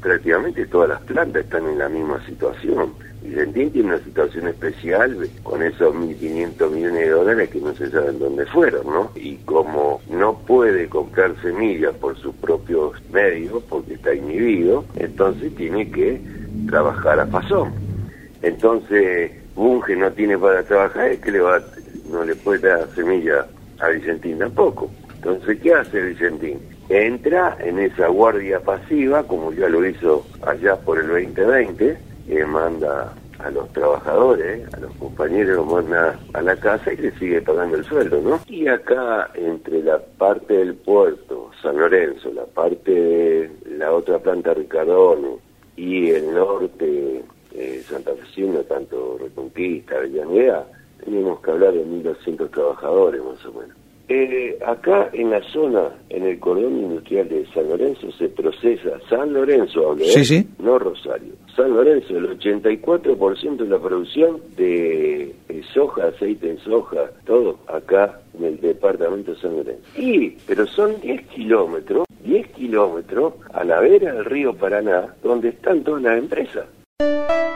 prácticamente todas las plantas están en la misma situación. Vicentín tiene una situación especial con esos 1.500 millones de dólares que no se saben dónde fueron, ¿no? Y como no puede comprar semillas por sus propios medios, porque está inhibido, entonces tiene que trabajar a pasón. Entonces, Bunge no tiene para trabajar, es que no le puede dar semilla a Vicentín tampoco. Entonces, ¿qué hace Vicentín? Entra en esa guardia pasiva, como ya lo hizo allá por el 2020, manda a los trabajadores, a los compañeros, los manda a la casa y le sigue pagando el sueldo, ¿no? Y acá, entre la parte del puerto, San Lorenzo, la parte de la otra planta Ricardone y el norte, Santa Fecina, tanto Reconquista, Avellaneda, tenemos que hablar de 1.200 trabajadores más o menos. Acá en la zona, en el cordón industrial de San Lorenzo, se procesa San Lorenzo, hablé, sí. No Rosario. San Lorenzo, el 84% de la producción de soja, aceite de soja, todo acá en el departamento de San Lorenzo. Pero son 10 kilómetros a la vera del río Paraná, donde están todas las empresas.